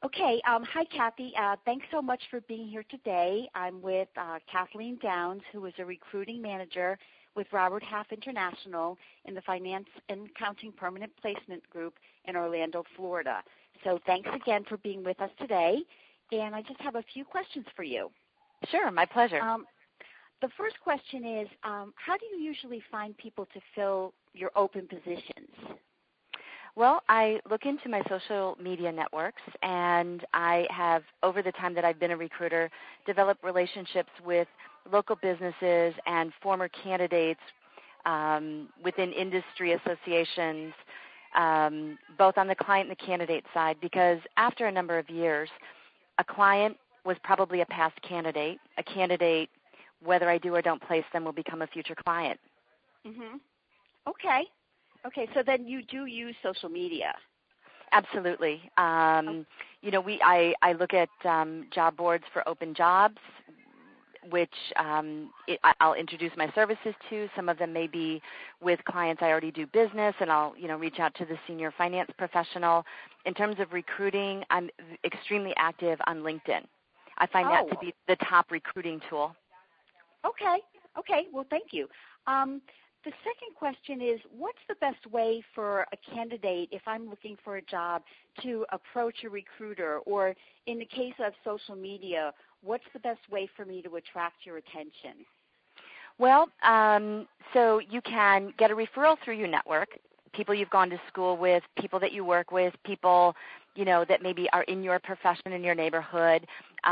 Okay. Hi, Kathy. Thanks so much for being here today. I'm with Kathleen Downs, who is a recruiting manager with Robert Half International in the Finance and Accounting Permanent Placement Group in Orlando, Florida. So thanks again for being with us today. And I just have a few questions for you. Sure, my pleasure. The first question is, how do you usually find people to fill your open positions? Well, I look into my social media networks, and I have, over the time that I've been a recruiter, developed relationships with local businesses and former candidates within industry associations, both on the client and the candidate side, because after a number of years, a client was probably a past candidate. A candidate, whether I do or don't place them, will become a future client. Mm-hmm. Okay. Okay, so then you do use social media. Absolutely. You know, I look at job boards for open jobs, which I'll introduce my services to. Some of them may be with clients I already do business, and I'll reach out to the senior finance professional. In terms of recruiting, I'm extremely active on LinkedIn. I find that to be the top recruiting tool. Okay. Okay. Well, thank you. The second question is, what's the best way for a candidate, if I'm looking for a job, to approach a recruiter? Or in the case of social media, what's the best way for me to attract your attention? Well, so you can get a referral through your network, people you've gone to school with, people that you work with, people, that maybe are in your profession, in your neighborhood,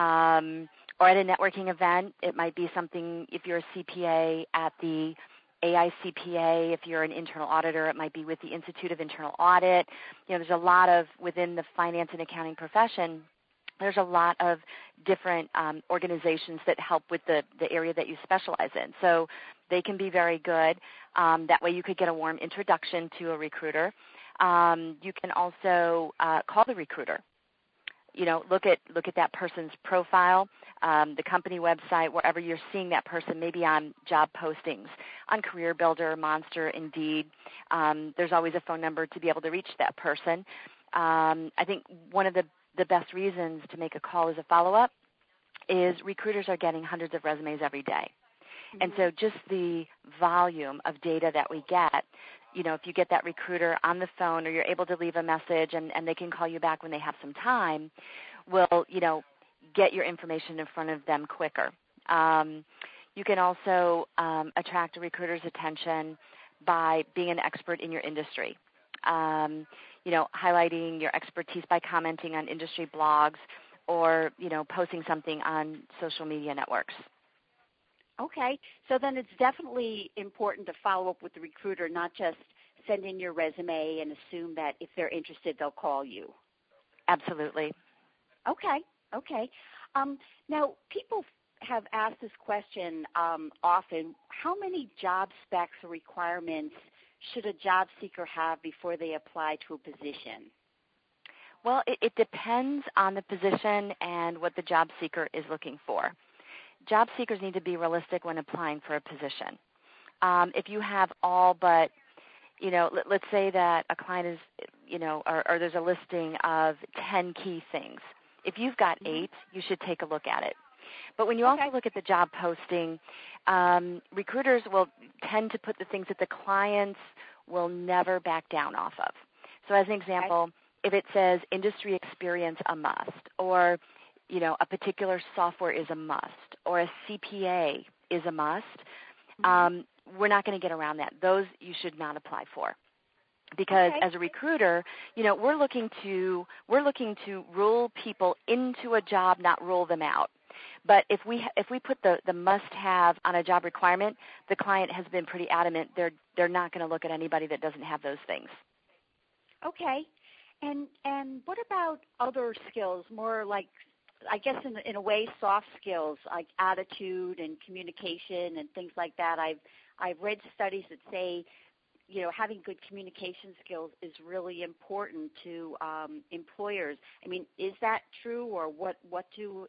or at a networking event. It might be something, if you're a CPA, at the AICPA. If you're an internal auditor, it might be with the Institute of Internal Audit. There's a lot of, within the finance and accounting profession, there's a lot of different organizations that help with the area that you specialize in. So they can be very good. That way you could get a warm introduction to a recruiter. You can also call the recruiter. Look at that person's profile, the company website, wherever you're seeing that person, maybe on job postings, on CareerBuilder, Monster, Indeed. There's always a phone number to be able to reach that person. I think one of the best reasons to make a call as a follow-up is recruiters are getting hundreds of resumes every day. Mm-hmm. And so just the volume of data that we get, if you get that recruiter on the phone, or you're able to leave a message and they can call you back when they have some time, will, get your information in front of them quicker. You can also attract a recruiter's attention by being an expert in your industry. Highlighting your expertise by commenting on industry blogs or, posting something on social media networks. Okay. So then it's definitely important to follow up with the recruiter, not just send in your resume and assume that if they're interested, they'll call you. Absolutely. Okay. Okay. Now, people have asked this question often. How many job specs or requirements should a job seeker have before they apply to a position? Well, it depends on the position and what the job seeker is looking for. Job seekers need to be realistic when applying for a position. If you have all but, let's say that a client is, or there's a listing of 10 key things. If you've got 8, you should take a look at it. But when you also look at the job posting, recruiters will tend to put the things that the clients will never back down off of. So as an example, if it says industry experience a must, or a particular software is a must, or a CPA is a must, we're not going to get around that. Those you should not apply for. Because as a recruiter, we're looking to rule people into a job, not rule them out. But if we put the must-have on a job requirement, the client has been pretty adamant they're not going to look at anybody that doesn't have those things. Okay. And what about other skills, more like, I guess in a way, soft skills like attitude and communication and things like that? I've read studies that say, having good communication skills is really important to employers. I mean, is that true, or what do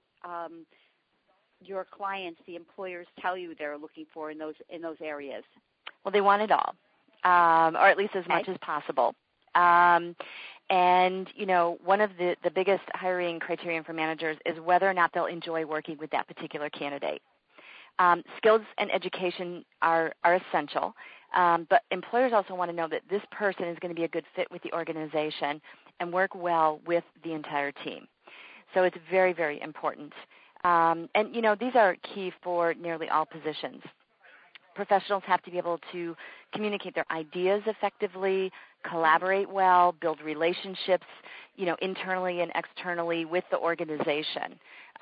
your clients, the employers, tell you they're looking for in those areas? Well, they want it all, or at least as much as possible. And, one of the biggest hiring criterion for managers is whether or not they'll enjoy working with that particular candidate. Skills and education are essential, but employers also want to know that this person is going to be a good fit with the organization and work well with the entire team. So it's very, very important. And these are key for nearly all positions. Professionals have to be able to communicate their ideas effectively, collaborate well, build relationships, internally and externally with the organization.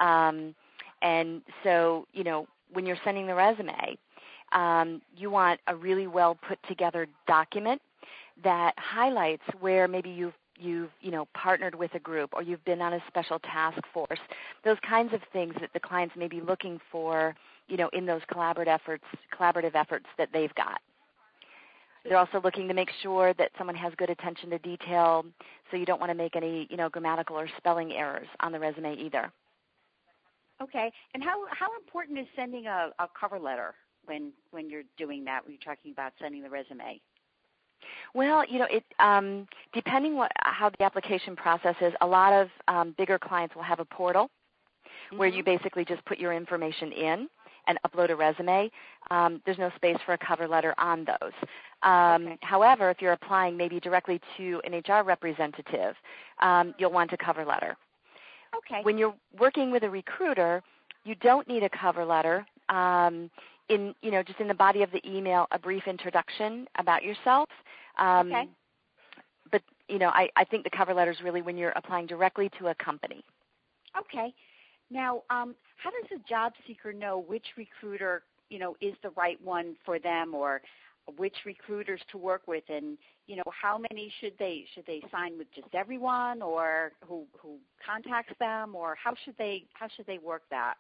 And so, when you're sending the resume, you want a really well put together document that highlights where maybe you've partnered with a group or you've been on a special task force, those kinds of things that the clients may be looking for, in those collaborative efforts that they've got. They're also looking to make sure that someone has good attention to detail, so you don't want to make any, grammatical or spelling errors on the resume either. Okay. And how important is sending a cover letter when you're doing that, when you're talking about sending the resume? Well, it depending how the application process is, a lot of bigger clients will have a portal where you basically just put your information in and upload a resume. There's no space for a cover letter on those. Okay. However, if you're applying maybe directly to an HR representative, you'll want a cover letter. Okay. When you're working with a recruiter, you don't need a cover letter. Just in the body of the email, a brief introduction about yourself. Okay. But, I think the cover letter is really when you're applying directly to a company. Okay. Now, how does a job seeker know which recruiter, is the right one for them, or which recruiters to work with, and how many should they sign with, just everyone, or who contacts them, or how should they work that?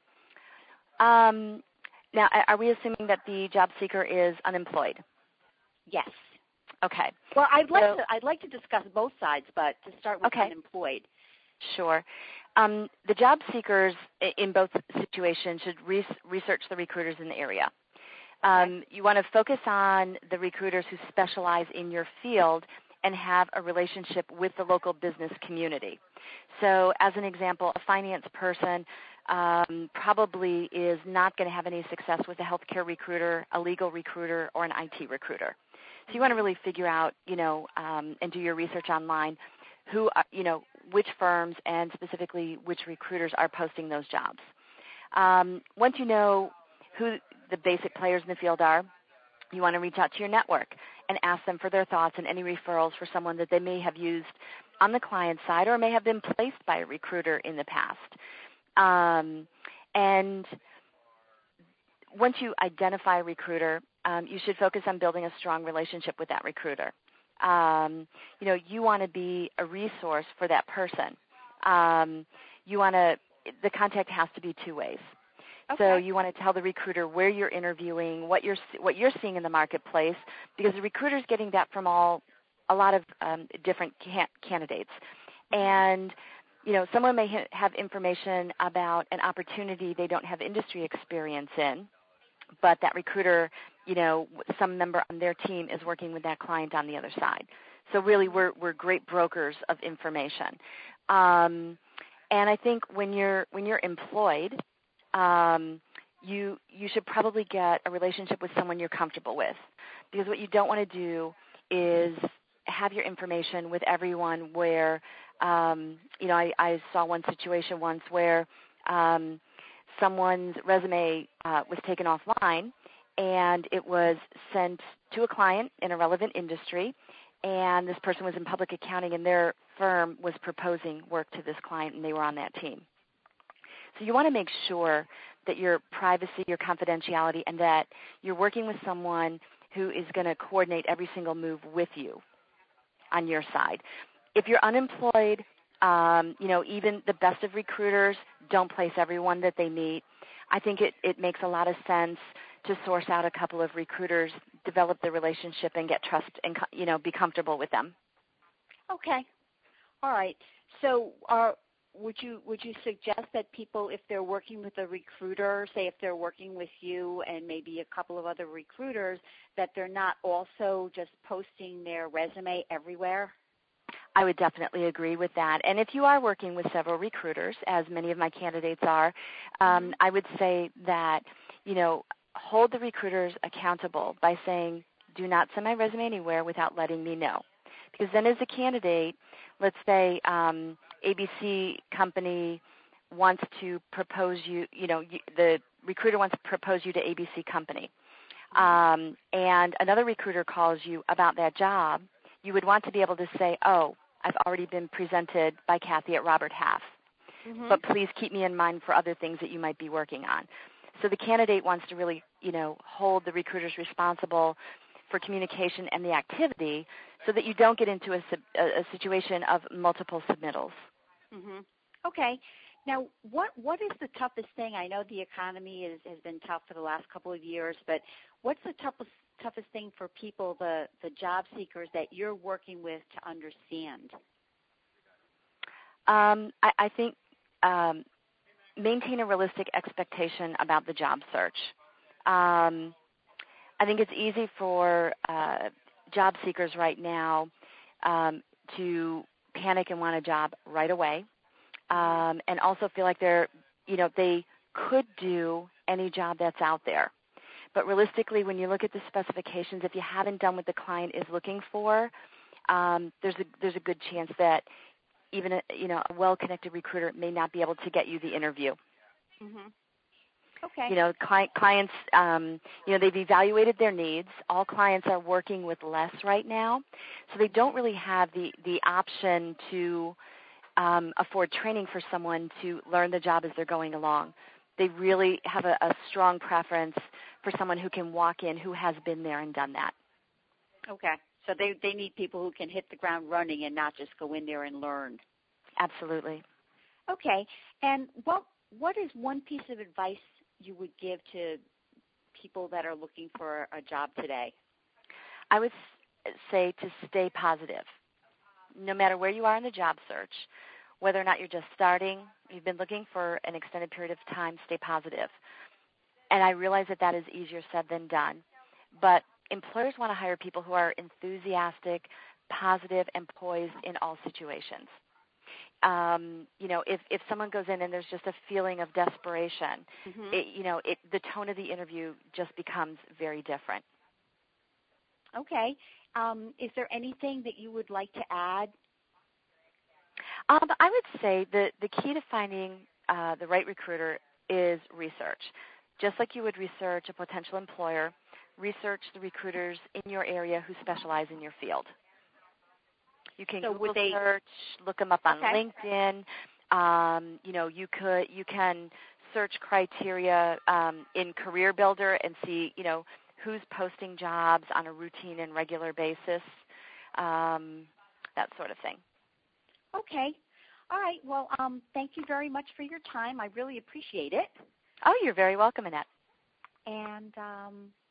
Now, are we assuming that the job seeker is unemployed? Yes. Okay. Well, I'd like to discuss both sides, but to start with unemployed. Sure. The job seekers in both situations should research the recruiters in the area. You want to focus on the recruiters who specialize in your field and have a relationship with the local business community. So as an example, a finance person probably is not going to have any success with a healthcare recruiter, a legal recruiter, or an IT recruiter. So you want to really figure out, and do your research online, which firms and specifically which recruiters are posting those jobs. Once you know who the basic players in the field are, you want to reach out to your network and ask them for their thoughts and any referrals for someone that they may have used on the client side or may have been placed by a recruiter in the past. And once you identify a recruiter, you should focus on building a strong relationship with that recruiter. You want to be a resource for that person. The contact has to be two ways. Okay. So you want to tell the recruiter where you're interviewing, what you're seeing in the marketplace, because the recruiter is getting that from a lot of different candidates. And someone may have information about an opportunity they don't have industry experience in, but that recruiter, some member on their team is working with that client on the other side. So really, we're great brokers of information. And I think when you're employed, you should probably get a relationship with someone you're comfortable with, because what you don't want to do is have your information with everyone where, I saw one situation once where someone's resume was taken offline, and it was sent to a client in a relevant industry, and this person was in public accounting, and their firm was proposing work to this client, and they were on that team. So you want to make sure that your privacy, your confidentiality, and that you're working with someone who is going to coordinate every single move with you on your side. If you're unemployed, even the best of recruiters don't place everyone that they meet. I think it makes a lot of sense to source out a couple of recruiters, develop the relationship, and get trust and, be comfortable with them. Okay. All right. So would you suggest that people, if they're working with a recruiter, say if they're working with you and maybe a couple of other recruiters, that they're not also just posting their resume everywhere? I would definitely agree with that. And if you are working with several recruiters, as many of my candidates are, I would say that, hold the recruiters accountable by saying, do not send my resume anywhere without letting me know. Because then as a candidate, let's say ABC company wants to propose you, the recruiter wants to propose you to ABC company, and another recruiter calls you about that job, you would want to be able to say, oh, I've already been presented by Kathy at Robert Half, but please keep me in mind for other things that you might be working on. So the candidate wants to really, hold the recruiters responsible for communication and the activity so that you don't get into a situation of multiple submittals. Okay. Now, what is the toughest thing? I know the economy has been tough for the last couple of years, but what's the toughest thing for people, the job seekers that you're working with, to understand? I think maintain a realistic expectation about the job search. I think it's easy for job seekers right now to panic and want a job right away, and also feel like they could do any job that's out there. But realistically, when you look at the specifications, if you haven't done what the client is looking for, there's a good chance that even a well-connected recruiter may not be able to get you the interview. Okay. Clients, they've evaluated their needs. All clients are working with less right now, so they don't really have the option to afford training for someone to learn the job as they're going along. They really have a strong preference for someone who can walk in, who has been there and done that. Okay. So they need people who can hit the ground running and not just go in there and learn. Absolutely. Okay. And what is one piece of advice you would give to people that are looking for a job today? I would say to stay positive. No matter where you are in the job search, whether or not you're just starting, you've been looking for an extended period of time, stay positive. And I realize that is easier said than done. But employers want to hire people who are enthusiastic, positive, and poised in all situations. If someone goes in and there's just a feeling of desperation, the tone of the interview just becomes very different. Okay. Is there anything that you would like to add? I would say the key to finding the right recruiter is research. Just like you would research a potential employer, research the recruiters in your area who specialize in your field. You can Google search, look them up on LinkedIn. You can search criteria in Career Builder and see, who's posting jobs on a routine and regular basis, that sort of thing. Okay. All right. Well, thank you very much for your time. I really appreciate it. Oh, you're very welcome, Annette. And